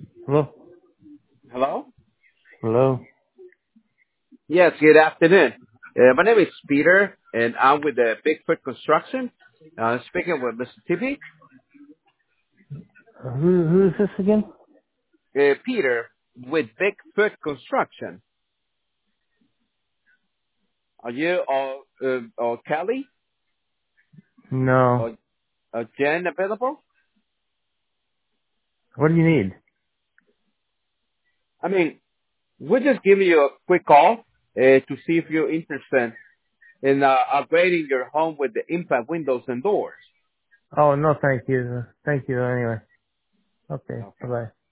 Hello? Hello? Hello? Yes, good afternoon. My name is Peter, and I'm with the Bigfoot Construction. Speaking with Mr. Tippy. Who is this again? Peter with Bigfoot Construction. Are you or Kelly No. or Jen available? What do you need? I mean, we're just giving you a quick call to see if you're interested in upgrading your home with the impact windows and doors. Oh, no, thank you. Thank you anyway. Okay, Okay. bye-bye.